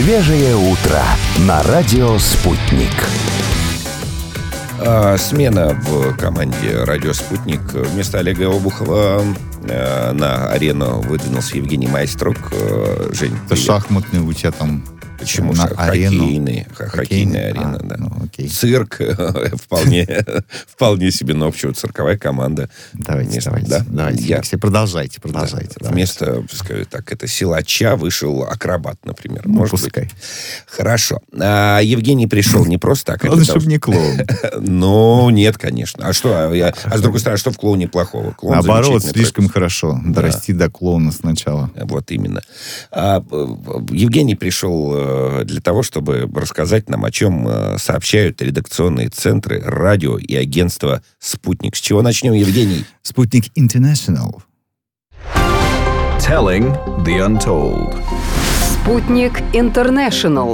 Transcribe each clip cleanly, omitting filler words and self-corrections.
Свежее утро на радио «Спутник». Смена в команде «Радио Спутник». Вместо Олега Обухова на арену выдвинулся Евгений Майструк. Жень, это шахматный у тебя там... Почему же? Хоккейная арена, да. Цирк вполне себе, но общего цирковая команда. Давайте, Алексей, продолжайте. Вместо, скажем так, это силача вышел акробат, например. Пускай. Хорошо. Евгений пришел не просто так. Главное, чтобы не клоун. Ну, нет, конечно. А что? А с другой стороны, что в клоуне плохого? Наоборот, слишком хорошо. Дорасти до клоуна сначала. Вот именно. Евгений пришел для того, чтобы рассказать нам, о чем сообщают редакционные центры, радио и агентство «Спутник». С чего начнем, Евгений? «Спутник International». Telling the Untold. «Спутник International».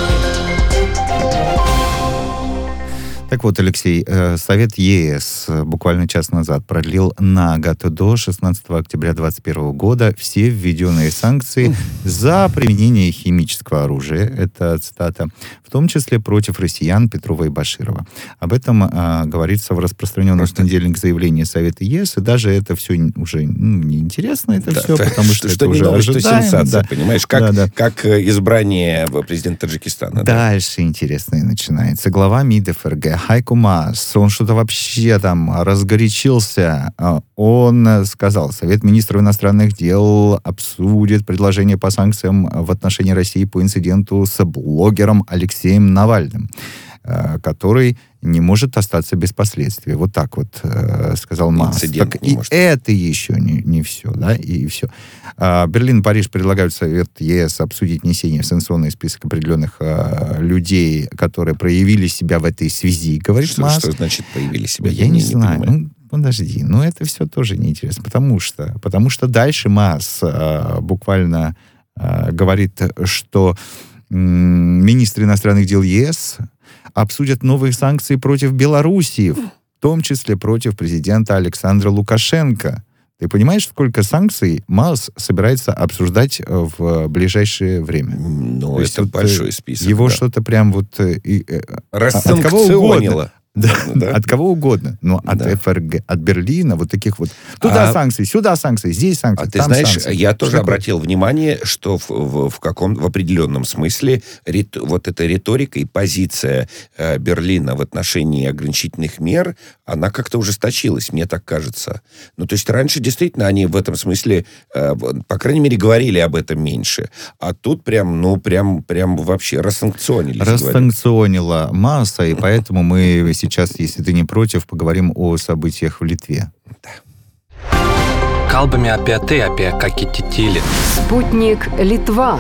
Так вот, Алексей, Совет ЕС буквально час назад продлил на год до 16 октября 2021 года все введенные санкции за применение химического оружия, это цитата, в том числе против россиян Петрова и Баширова. Об этом говорится в распространенном в понедельник заявлении Совета ЕС, и даже это все уже неинтересно, это все, потому что это уже новость, ожидаемо. Что сенсация, понимаешь, как избрание президента Таджикистана. Дальше интересное начинается. Глава МИД ФРГ Хайко Маас, он что-то вообще там разгорячился. Он сказал, Совет министров иностранных дел обсудит предложение по санкциям в отношении России по инциденту с блогером Алексеем Навальным, который не может остаться без последствий. Вот так вот сказал Маас. Так и может. Это еще не все, да, и все. Берлин и Париж предлагают Совет ЕС обсудить внесение в санкционный список определенных людей, которые проявили себя в этой связи, говорит Маас. Что значит проявили себя? Я не знаю. Подожди, это все тоже неинтересно, потому что дальше Маас буквально говорит, что министры иностранных дел ЕС обсудят новые санкции против Белоруссии, в том числе против президента Александра Лукашенко. Ты понимаешь, сколько санкций Маас собирается обсуждать в ближайшее время? Ну, это большой список. Его что-то прям рассанкционило. Да. От кого угодно. Но от ФРГ, от Берлина, вот таких вот. Туда санкции, сюда санкции, здесь санкции, ты там знаешь, санкции. Я тоже обратил внимание, что в определенном смысле вот эта риторика и позиция Берлина в отношении ограничительных мер, она как-то ужесточилась, мне так кажется. То есть раньше действительно они в этом смысле, по крайней мере, говорили об этом меньше. А тут прям вообще рассанкционились. Рассанкционила масса, и поэтому мы сейчас, если ты не против, поговорим о событиях в Литве. Kalbame apie tai, apie ką kiti tyli. «Спутник Литва».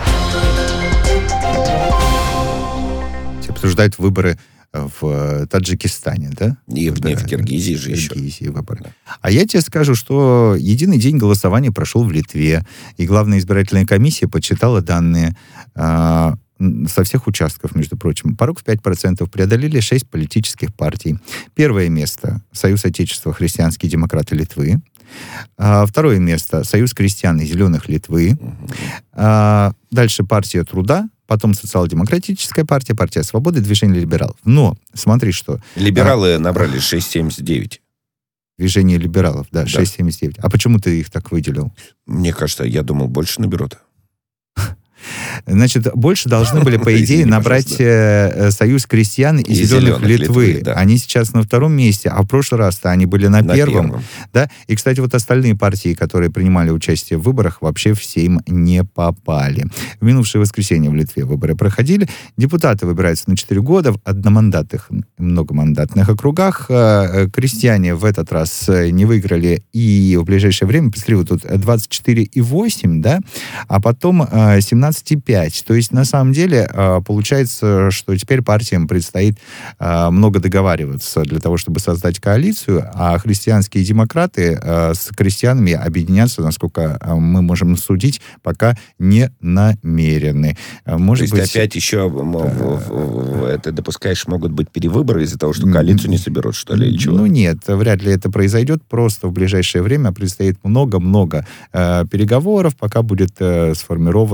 Обсуждают выборы в Таджикистане, да? И в Киргизии же еще. Выборы. А я тебе скажу, что единый день голосования прошел в Литве, и Главная избирательная комиссия подсчитала данные со всех участков, между прочим. Порог в 5% преодолели 6 политических партий. Первое место — Союз Отечества Христианские демократы Литвы. Второе место — Союз крестьян и зеленых Литвы. Дальше Партия труда, потом Социал-демократическая партия, Партия свободы, Движение либералов. Но смотри, что... Либералы набрали 6,79. Движение либералов, да, 6,79. А почему ты их так выделил? Мне кажется, я думал, больше наберут. Значит, больше должны были, по идее, набрать Союз крестьян и зеленых Литвы. Да. Они сейчас на втором месте, а в прошлый раз-то они были на первом. Да? И, кстати, вот остальные партии, которые принимали участие в выборах, вообще в Сейм не попали. В минувшее воскресенье в Литве выборы проходили. Депутаты выбираются на 4 года в одномандатных, многомандатных округах. Крестьяне в этот раз не выиграли, и в ближайшее время, посмотри, вот тут 24,8, да, а потом 17,5. То есть, на самом деле, получается, что теперь партиям предстоит много договариваться для того, чтобы создать коалицию, а христианские демократы с крестьянами объединяться, насколько мы можем судить, пока не намерены. Может быть, опять еще ты допускаешь, могут быть перевыборы из-за того, что коалицию не соберут, что ли, или чего? Ну, нет, вряд ли это произойдет. Просто в ближайшее время предстоит много-много переговоров, пока будет сформированы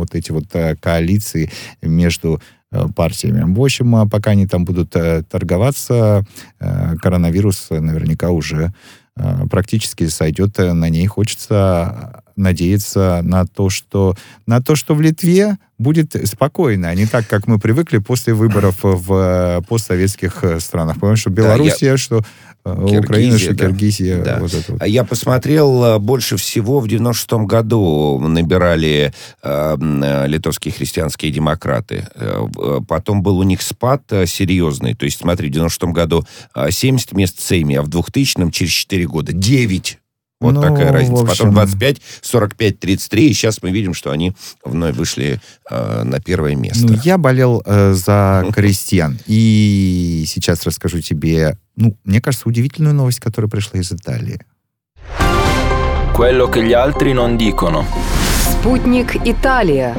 вот эти вот коалиции между партиями. В общем, пока они там будут торговаться, коронавирус наверняка уже практически сойдет на ней. Хочется надеяться на то, что в Литве будет спокойно, а не так, как мы привыкли после выборов в постсоветских странах. Потому что Белоруссия, что Украина, что Киргизия. Да. Вот это вот. Я посмотрел, больше всего в 96-м году набирали литовские христианские демократы. Потом был у них спад серьезный. То есть, смотри, в 96-м году 70 мест в Сейме, а в 2000-м через 4 года 9. Вот такая разница. Потом 25, 45, 33, и сейчас мы видим, что они вновь вышли на первое место. Ну, я болел за крестьян. И сейчас расскажу тебе, мне кажется, удивительную новость, которая пришла из Италии. Quello che gli altri non dicono. Спутник Италия.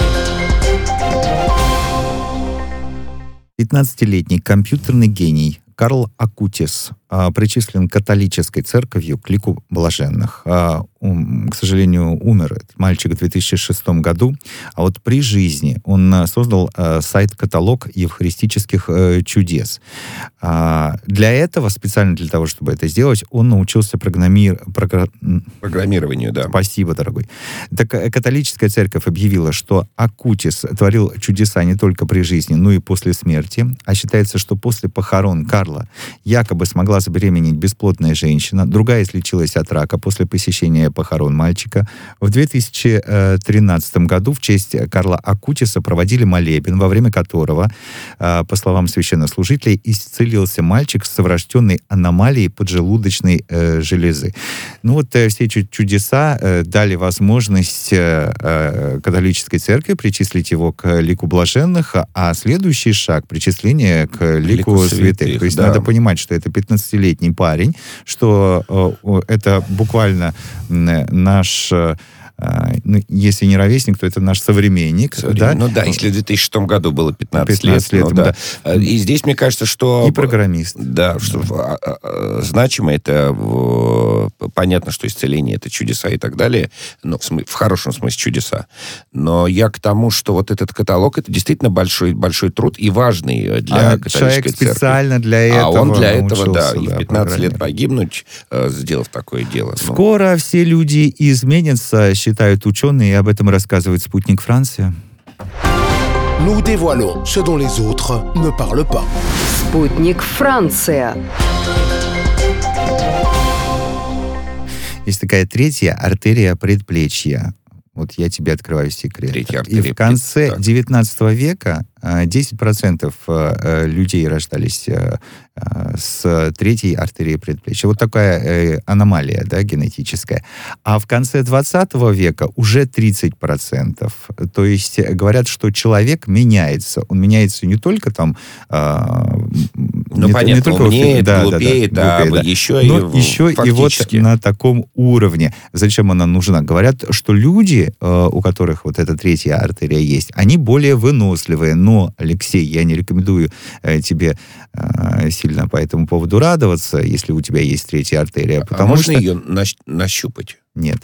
15-летний компьютерный гений Карл Акутис причислен католической церковью к лику блаженных. К сожалению, умер этот мальчик в 2006 году. А вот при жизни он создал сайт-каталог евхаристических чудес. Для этого, специально для того, чтобы это сделать, он научился программированию, да. Спасибо, дорогой. Так католическая церковь объявила, что Акутис творил чудеса не только при жизни, но и после смерти. А считается, что после похорон Карла якобы смогла забеременеть бесплодная женщина. Другая излечилась от рака после посещения похорон мальчика. В 2013 году в честь Карла Акутиса проводили молебен, во время которого, по словам священнослужителей, исцелился мальчик с врожденной аномалией поджелудочной железы. Все эти чудеса дали возможность католической церкви причислить его к лику блаженных, а следующий шаг — причисление к лику святых. То есть надо понимать, что это 15-летний парень, что это буквально наш... если не ровесник, то это наш современник. Да? Если в 2006 году было 15 лет. Да. И здесь, мне кажется, что... И программист. Да, что значимо это... Понятно, что исцеление — это чудеса и так далее, но в хорошем смысле чудеса. Но я к тому, что вот этот каталог — это действительно большой труд и важный для католической человек церкви. Специально для этого. А он для этого, научился, и в 15 лет погибнуть, сделав такое дело. Скоро все люди изменятся, считают ученые, и об этом рассказывает «Спутник Франция». Nous dévoilons ce dont les autres ne parlent pas. Спутник Франция. Есть такая третья артерия предплечья. Вот я тебе открываю секрет. И в конце 19 века 10% людей рождались с третьей артерией предплечья. Вот такая аномалия, да, генетическая. А в конце 20 века уже 30%. То есть говорят, что человек меняется. Он меняется не только там... понятно, только умнеет, глупеет, еще и вот на таком уровне. Зачем она нужна? Говорят, что люди, у которых вот эта третья артерия есть, они более выносливые. Но, Алексей, я не рекомендую тебе сильно по этому поводу радоваться, если у тебя есть третья артерия. Потому можно ее нащупать? Нет.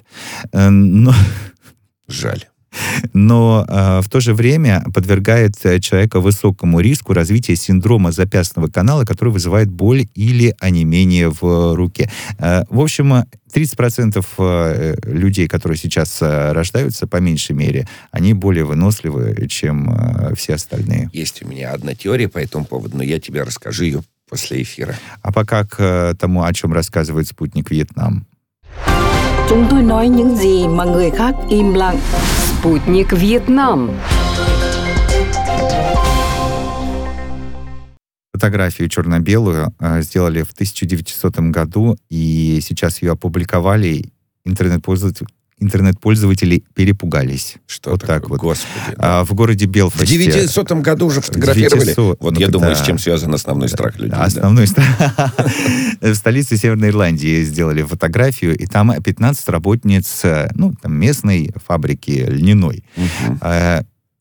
Жаль. Но в то же время подвергает человека высокому риску развития синдрома запястного канала, который вызывает боль или онемение в руке. В общем, 30% людей, которые сейчас рождаются, по меньшей мере, они более выносливы, чем все остальные. Есть у меня одна теория по этому поводу, но я тебе расскажу ее после эфира. А пока к тому, о чем рассказывает «Спутник Вьетнам». Chúng tôi nói những gì mà người khác im lặng. Спутник Вьетнам. Фотографию черно-белую сделали в 1900 году, и сейчас ее опубликовали. Интернет-пользователи перепугались. Что вот такое? Так вот. Господи. В городе Белфасте. В 900 году уже фотографировали? Я думаю, с чем связан основной страх людей. Основной страх. В столице Северной Ирландии сделали фотографию, и там 15 работниц местной фабрики льняной.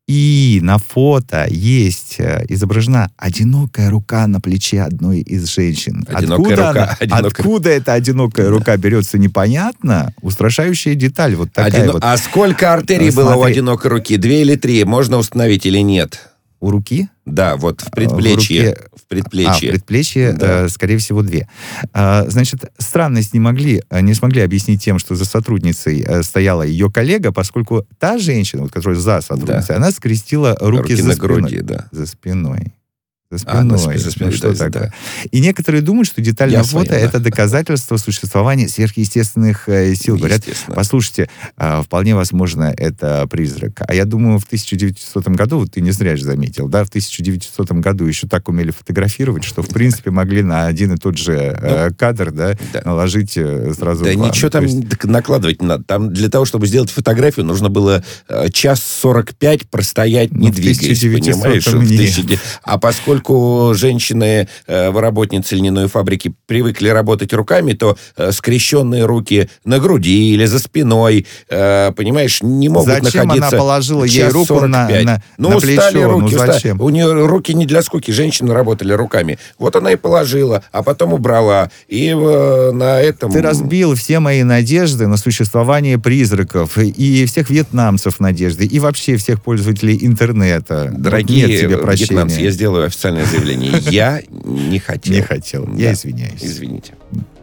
И на фото есть изображена одинокая рука на плече одной из женщин. Откуда эта одинокая рука берется, непонятно. Устрашающая деталь. Вот такая вот. А сколько артерий было у одинокой руки? 2 или 3? Можно установить или нет? У руки? Да, вот в предплечье. В предплечье, да. Скорее всего, 2. Значит, странность не смогли объяснить тем, что за сотрудницей стояла ее коллега, поскольку та женщина, вот, которая за сотрудницей, она скрестила руки за спиной. Груди, да. За спиной. За спиной. Что да, такое? Да. И некоторые думают, что детальное фото — это доказательство существования сверхъестественных сил. Говорят, послушайте, вполне возможно, это призрак. А я думаю, в 1900 году, вот ты не зря же заметил, да, в 1900 году еще так умели фотографировать, что, в принципе, могли на один и тот же кадр, наложить сразу... Да ничего там накладывать не надо. Там для того, чтобы сделать фотографию, нужно было 1:45 простоять, не двигаясь, понимаешь? А поскольку женщины, работницы льняной фабрики, привыкли работать руками, то скрещенные руки на груди или за спиной, понимаешь, не могут находиться. Зачем она положила ей руку на плечо? Руки, зачем? У нее руки не для скуки, женщины работали руками. Вот она и положила, а потом убрала. И на этом... Ты разбил все мои надежды на существование призраков, и всех вьетнамцев надежды, и вообще всех пользователей интернета. Дорогие вьетнамцы, я сделаю официальное заявление. Я не хотел. Я извиняюсь. Извините.